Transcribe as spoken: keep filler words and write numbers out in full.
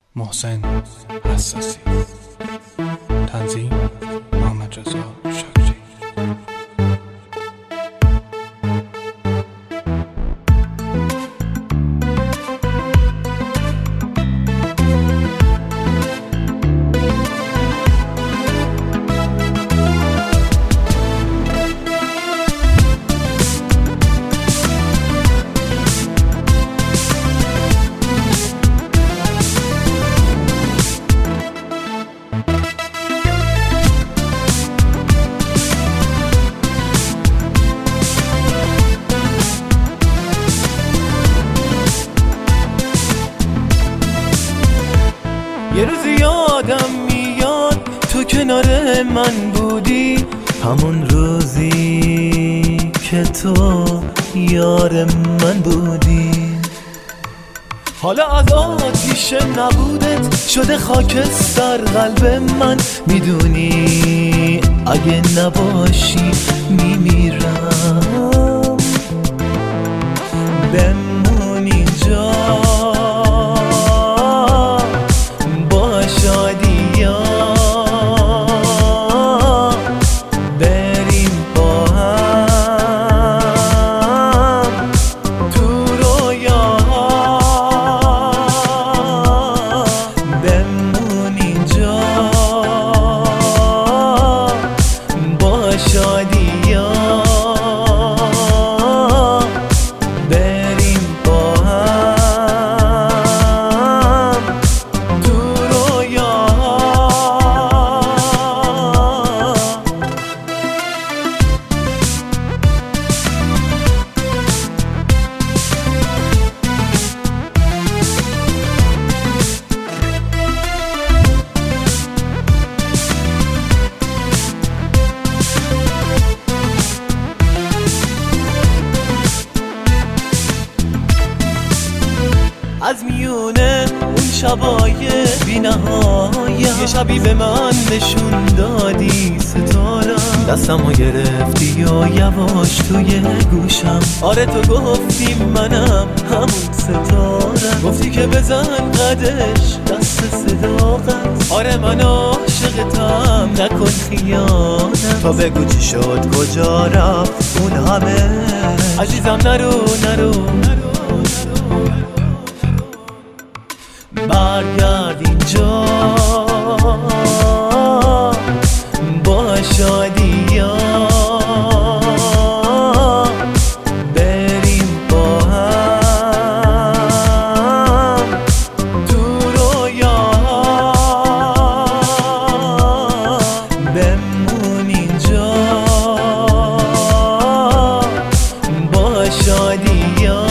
محسن حساسی. تنظیم محمد رضا شکری. یه روزی یادم میاد تو کنار من بودی، همون روزی که تو یار من بودی. حالا از آتیش نبودت شده خاکستر قلب من، میدونی اگه نباشی میمیرم. بمون اینجا از میونه اون شبای بی نهایت یه شبی به من نشون دادی ستارم، دستمو گرفتی و یواش توی گوشم. آره تو گفتی منم همون ستارم، گفتی که بزن قدش دست صداقت. آره من عاشقتم نکن خیانت، تا بگو چی شد کجا رفت اون همه. عزیزم نرو نرو نرو برگرد اینجا با شادیا، بریم با هم تو رویا. بمون اینجا با شادیا.